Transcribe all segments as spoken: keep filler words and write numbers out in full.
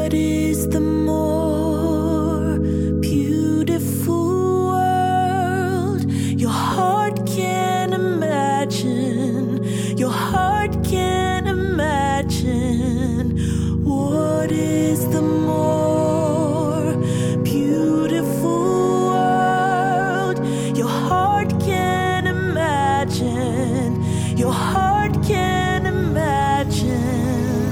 What is the more beautiful world your heart can imagine? Your heart can imagine. What is the more beautiful world your heart can imagine? Your heart can imagine.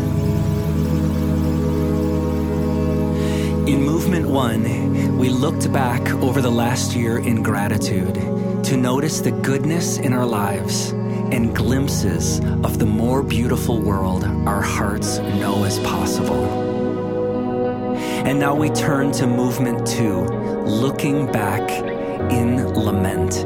In Movement One, we looked back over the last year in gratitude to notice the goodness in our lives and glimpses of the more beautiful world our hearts know is possible. And now we turn to Movement Two, looking back in lament.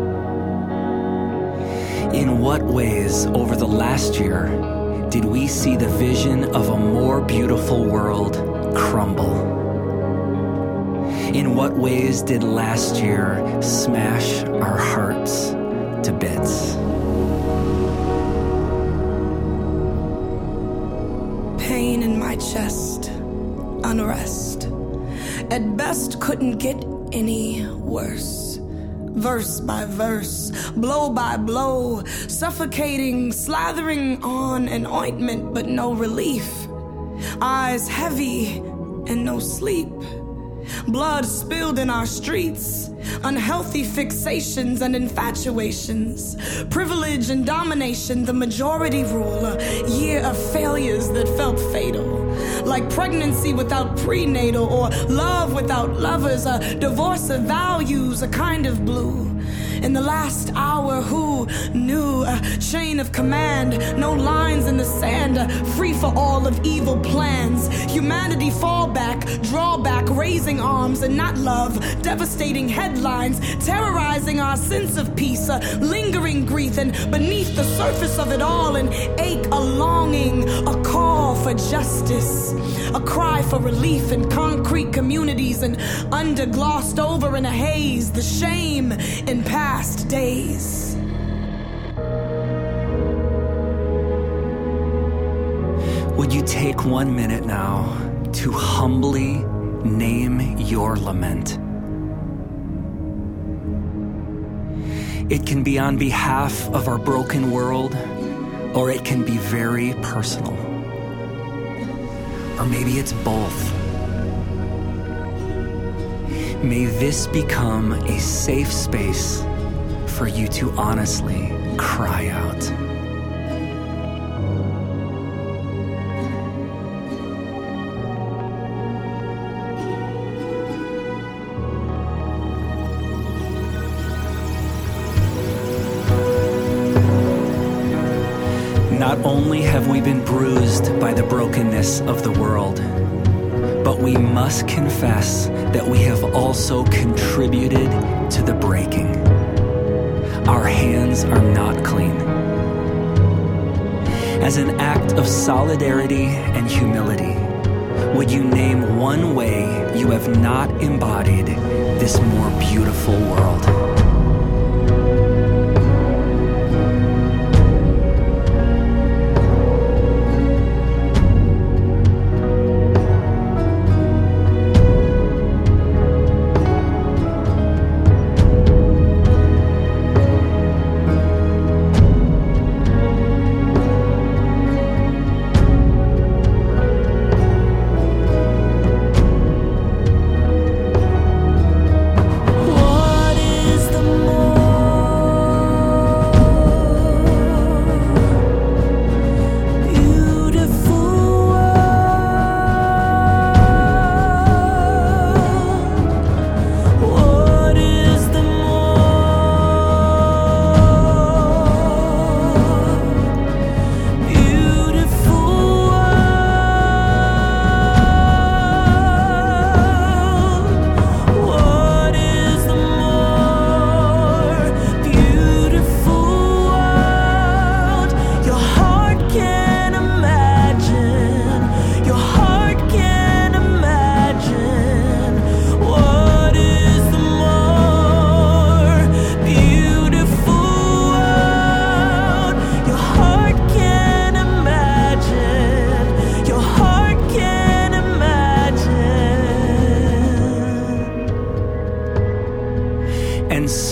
In what ways over the last year did we see the vision of a more beautiful world crumble? In what ways did last year smash our hearts to bits? Pain in my chest, unrest. At best couldn't get any worse. Verse by verse, blow by blow, suffocating, slathering on an ointment, but no relief. Eyes heavy and no sleep. Blood spilled in our streets. Unhealthy fixations and infatuations. Privilege and domination, the majority rule. A year of failures that felt fatal. Like pregnancy without prenatal, or love without lovers, a divorce of values, a kind of blue. In the last hour, who knew? A chain of command, no lines in the sand, free for all of evil plans. Humanity fall back, draw back, raising arms and not love. Devastating headlines, terrorizing our sense of peace. A lingering grief, and beneath the surface of it all, an ache, a longing, a call for justice. A cry for relief in concrete communities, and under glossed over in a haze, the shame in past days. Would you take one minute now to humbly name your lament? It can be on behalf of our broken world, or it can be very personal. Or maybe it's both. May this become a safe space for you to honestly cry out. Not only have we been bruised by the brokenness of the world, but we must confess that we have also contributed to the breaking. Our hands are not clean. As an act of solidarity and humility, would you name one way you have not embodied this more beautiful world? What is the more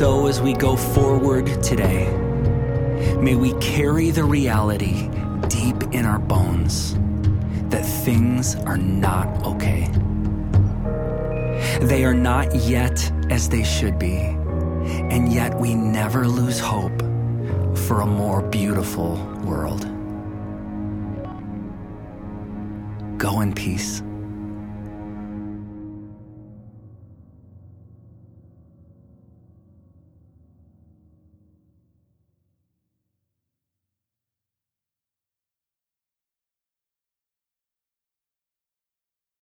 so as we go forward today, may we carry the reality deep in our bones that things are not okay. They are not yet as they should be, and yet we never lose hope for a more beautiful world. Go in peace.